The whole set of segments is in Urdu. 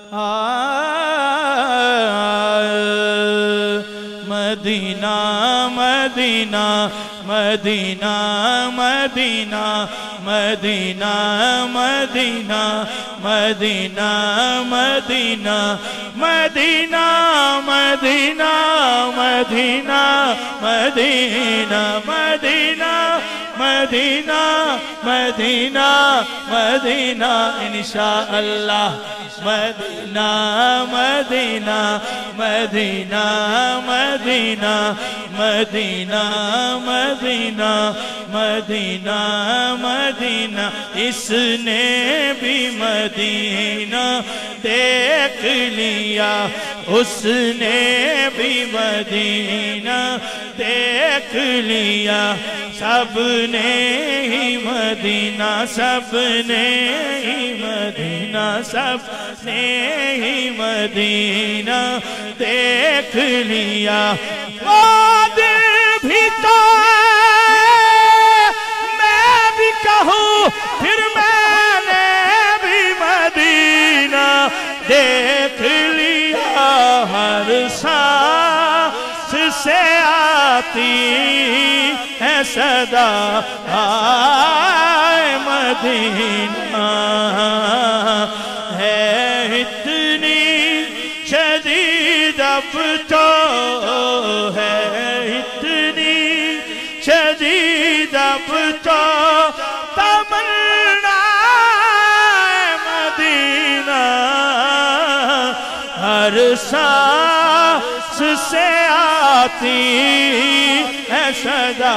مدینہ مدینہ مدینہ مدینہ مدینہ مدینہ مدینہ مدینہ مدینہ مدینہ مدینہ مدینہ مدینہ مدینہ مدینہ مدینہ انشاءاللہ مدینہ مدینہ مدینہ مدینہ مدینہ مدینہ مدینہ مدینہ اس نے بھی مدینہ دیکھ لیا اس نے بھی مدینہ دیکھ لیا سب نے ہی مدینہ سب نے ہی مدینہ سب نے ہی مدینہ دیکھ لیا وہ دل بھی تو میں بھی کہوں پھر میں نے بھی مدینہ دیکھ لیا ہر سانس سے آتی ہے صدا آئے مدینہ ہے اتنی شدید اب تو ہے اتنی شدید اب تو تمنا مدینہ ہر سانس سے آتی ہے صدا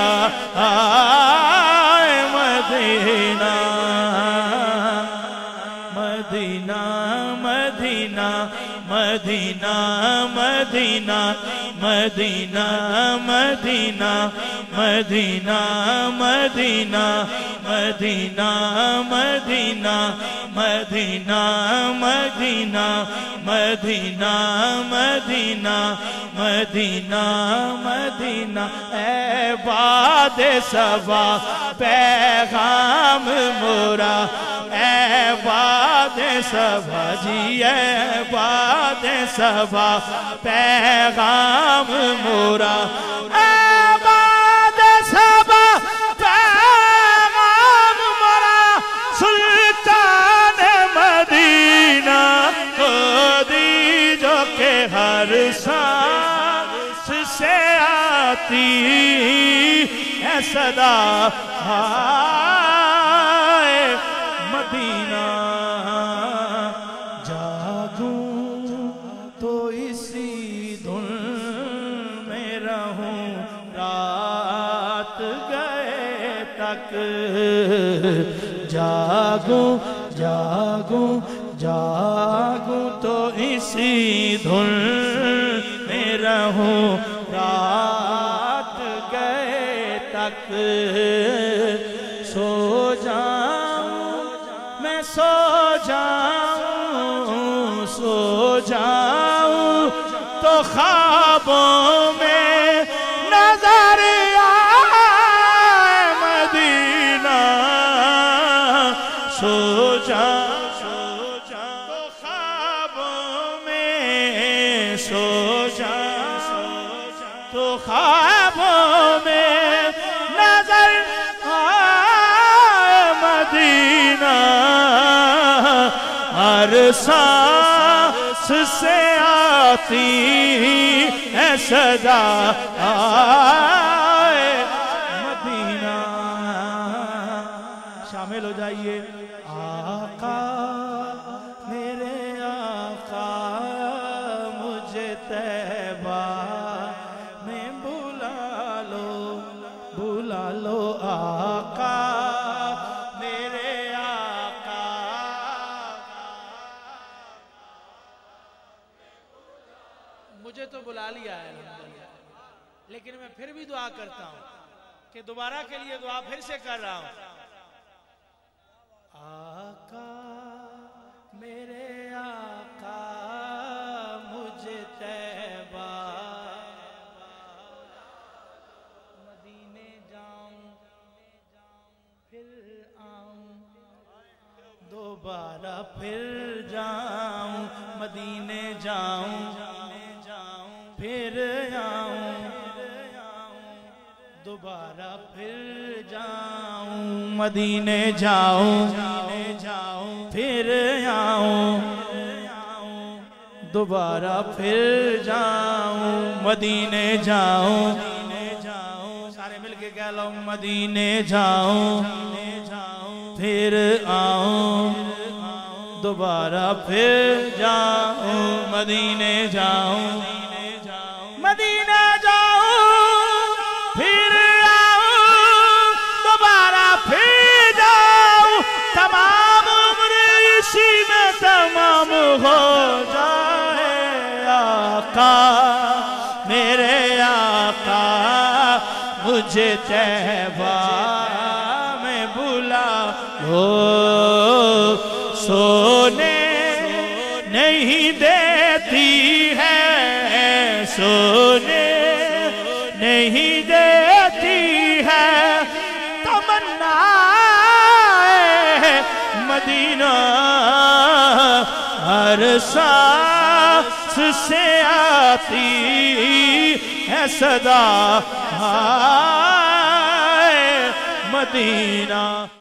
آئے مدینہ مدینہ مدینہ مدینہ مدینہ مدینہ مدینہ مدینہ مدینہ مدینہ مدینہ مدینہ مدینہ مدینہ مدینہ مدینہ مدینہ اے باد صبا پیغام مورا اے باد صبا جی اے باد صبا پیغام مورا اے باد صبا پیغام مورا سلطان مدینہ خودی جو کہ ہر سانس سے آتی ہے صدا آئے مدینہ جاگوں تو اسی دھن میں رہوں رات گئے تک جاگوں جاگوں جاگوں تو اسی دھن میں رہوں رات گئے تک سو جاؤں میں سو جاؤں سو جاؤں تو خوابوں میں نظر آئے مدینہ سو جاؤں تو خوابوں میں سو جاؤں تو خوابوں میں نظر آئے مدینہ ہر سانس سے آتی ہے صدا آئے مدینہ شامل ہو جائیے آقا میرے آقا مجھے طیبہ میں بلا لو آقا میرے آقا مجھے تو بلا لیا ہے لیکن میں پھر بھی دعا کرتا ہوں کہ دوبارہ کے لیے دعا پھر سے کر رہا ہوں آقا میرے آقا مجھے طیبہ مدینے جاؤں پھر آؤں دوبارہ پھر جاؤں مدینے جاؤں پھر آؤں دوبارہ پھر جاؤں مدینے جاؤں پھر آؤں دوبارہ پھر جاؤں مدینے جاؤں سارے مل کے کہہ لو مدینے جاؤں پھر آؤں دوبارہ پھر جاؤں مدینے جاؤں مدینے جاؤں پھر آؤں دوبارہ پھر جاؤں تمام عمر اسی میں تمام ہو جائے آقا میرے آقا مجھے طیبہ میں بلا ہو سونے نہیں دیتی ہے سونے نہیں دیتی ہے تمنا مدینہ ہر سانس سے آتی ہے صدا مدینہ